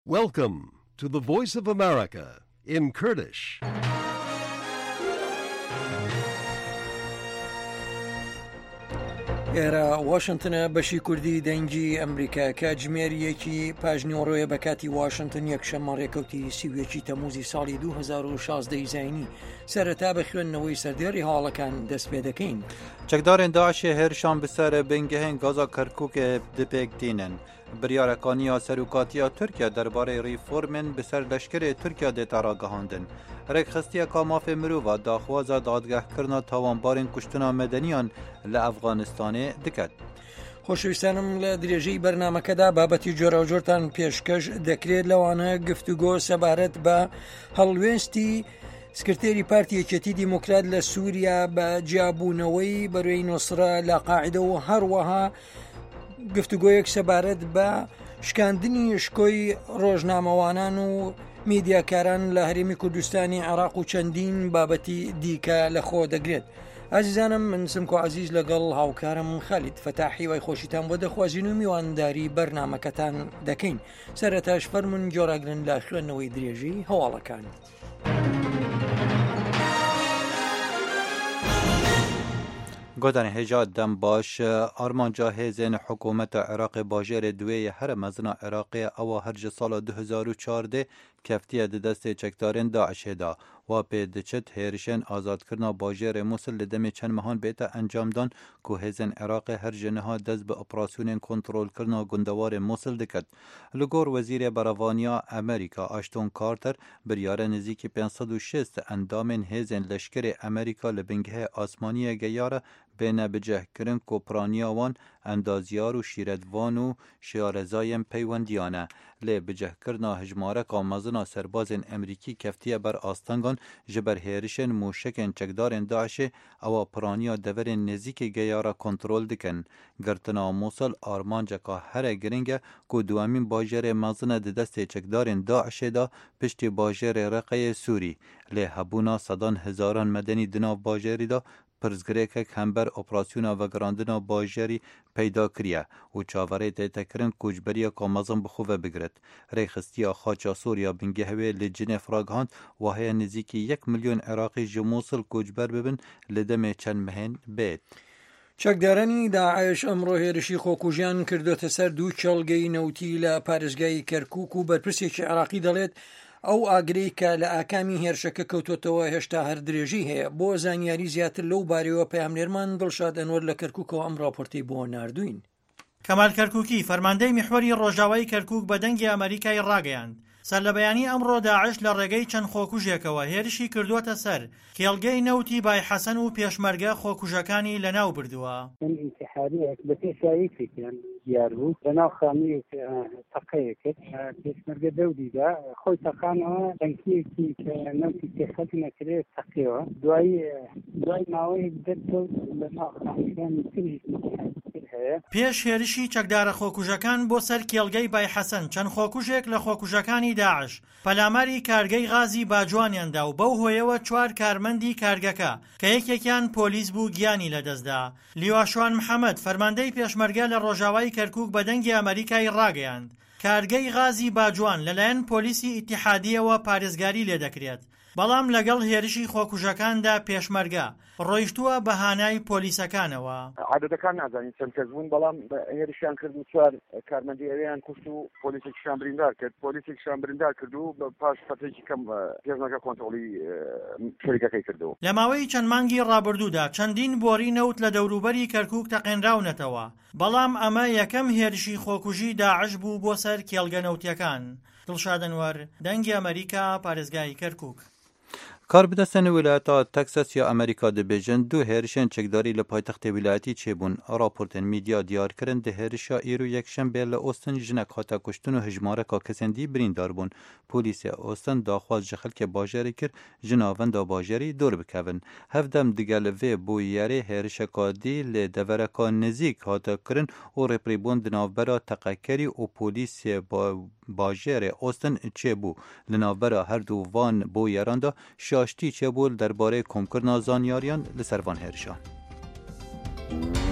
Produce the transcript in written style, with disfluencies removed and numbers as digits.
Welcome to the Voice of America in Kurdish. ئێرە واشنتنە بەشی کوردی دەنگی ئەمریکا کە جمێریەکی پاژنیۆڕۆیە بە کاتی واشنتن یەکشەممە ڕێکەوتی سیوێکی تەموزی ساڵی 2016 زینی سەرەتا بە خوێندنەوەی سەردێڕی هاوڵەکان دەست پێ دەکەین. چەکدارên Daişê hêrişan bi ser bingehên gaza Kerkûkê dipêktînin. Biryarekaniya serokatiya Tirkiye derbarê rîformên bi ser leşkerê Tirkiye dê ragihandin. Rêkxistiyeka mafê mirova daxwaza dadgehkirina tawanbarên kuştina medeniyan li Efganistanê diket. خۆشەویستانم لە درێژەی بەرنامەکەدا بابەتی جۆراوجۆرتان پێشکەش دەکرێت لەوانە گفتوگۆ سەبارەت بە هەڵوێستی سکرتێری پارتی یەکێتی دیموکرات لە سووریا بە جیابوونەوەی بەروەی نوسرە لە قاعدە و هەروەها گفتوگۆیەک سەبارەت بە شکاندنی شکۆی ڕۆژنامەوانان و میدیاکاران لە هەرێمی کوردستانی عێراق و چەندین بابەتی دیکە لەخۆ دەگرێت. عزیزانم من سمکۆ عزیز لەگەڵ هاوکارم خەلید فەتاحی وای خۆشیتان بۆ دەخوازین و میوانداری بەرنامەکەتان دەکەین. سەرەتاش فەرمون جۆراگرن لە خوێندنەوەی درێژی هەواڵەکان. Godanê hêja dem baş armanca hêzên hikûmeta Iraqê bajêrê duwêyê here mezina Iraqê ewa her ji sala 2014 keftiye di destê çekdarên Daişê da. Wa pê diçit hêrişên azadkirina bajêrê Musil li demê çend mehan bête encamdan ku hêzên Iraqê her ji niha dest bi operasyonên kontrolkirina gundewarên Musil diket. Li gor Wezîrê Berevaniya Amerîka Ashton Carter biryare nizîkî 506 endamên hêzên leşkerê Amerîka li bingehê asmaniyê geyare bêne bicehkirin kopraniya wan endaziyar û şîretvan û şarezayên peywendiyan e. Lê bicehkirina hijmareka mezina serbazên Emerîkî keftiye ber astangan ji ber hêrişên mûşekên çekdarên Daişê ewa piraniya deverên nêzîkê geyara kontrol dikin. Girtina Mosul armanceka here giring e ku duemîn bajêrê mezin di destê çekdarên Daişê da piştî bajêrê Reqeyê Sûrî. Lê hebûna sedan hizaran medenî di nav bajêrî da pirsgirêkek hember operasyona vegirandina bajêrî peyda kiriye û çaverê tê tekirin koçberiyeka mezin bi xwe ve bigirit. Rêxistiya xaça Sûriya bingehê li Cinêv ragihand wa heye nizîkî 1 milyon Iraqî ji Mosul koçber bibin li demê çend mehên bêt. چەکدارانی داعش ئەمڕۆ هێرشی خۆکوژیان کردوتە سەر دوو کێڵگەی نەوتی لە پارێزگای کەرکووک و بەرپرسێکی عێراقی دەڵێت ئەو ئاگرەی کە لە ئاکامی هێرشەکە کەوتوتەوە هێشتا هەر درێژی هەیە. بۆ زانیاری زیاتر لەو بارەوە پەیامنێرمان دڵشاد ئەنوەر لە کەرکووکەوە ئەم راپۆرتەی بۆ ناردوین. کەمال کەرکووکی فەرماندەی میحوەری ڕۆژاوای کەرکووک بە دەنگی ئەمریکای ڕاگەیاند. سەر لە بەیانی ئەمڕۆ داعش لە ڕێگەی چەند خۆکوژێکەوە هێرشی کردووەتە سەر کێڵگەی نەوتی بای حەسەن و پێشمەرگە خۆکوژەکانی لەناو بردووە. انتحارية بس شايفك يعني ديارو أنا خامي تقيك بس دودي دا خوي تقانا تنكيك نمشي تختنا كده تقيوا دواي ماوي بدو لنا خامي كان كل پێش هێرشی چەکدارە خۆکوژەکان بۆ سەر کێڵگەی بای حەسەن چەند خۆکوژێک لە خۆکوژەکانی داعش پەلاماری کارگەی غازی باجوانیاندا و بەو هۆیەوە 4 کارمەندی کارگەکە کە یەکێکیان پۆلیس بوو گیانی لەدەستدا. لیواشوان محەممەد فەرماندەی پێشمەرگە لە ڕۆژاوای کەرکووک بە دەنگی ئەمریکای ڕاگەیاند کارگەی غازی باجوان لەلایەن پۆلیسی ئیتیحادیەوە پارێزگاری لێ دەکرێت. بەڵام لەگەڵ هێرشی خۆکوژەکاندا پێشمەرگە ڕۆیشتووە بەهانای پۆلیسەکانەوە. عادەتەکان نازانین چەند کەس بوون بەڵام هێرشیان کرد و 4 کارمەندی ئەویان کوشت و پۆلیسێکیشان بریندار کرد. پۆلیسێکیشان بریندار کرد و بە پاش فترێکی کەم پێشمەرگە کۆنتڕۆڵی شەریکەکەی کردەوە. لە ماوەی چەند مانگی ڕابردوودا چەندین بۆری نەوت لە دەوروبەری کەرکووک تەقێنراونەتەوە. بەڵام ئەمە یەکەم هێرشی خۆکوژی داعش بوو بۆ سەر کێڵگە نەوتیەکان. دڵشاد ئەنوەر دەنگی ئەمریکا پارێزگای کەرکووک. Karbidestên Wilayeta Texas ya Amerîka dibêjin du hêrişên çekdarî li paytextê wilayetî çêbûn. Raportên mîdya diyar kirin di hêrişa îro yekşembê li Austin jinek hate kuştin û hijmareka kesên dî birîndar bûn. Polîsê Austin daxwaz ji xelkê bajêrê kir ji navenda bajêrî dor bikevin. Hevdem digel vê bûyerê hêrişeka dî lê devereka nêzik hate kirin û rêprîbûn di navbera teqekerî û polîsê bajêrê Austin çêbû. Li navbera her du van bûyeran da şaştî çêbû derbarê komkirina zanyariyan li ser van hêrişan.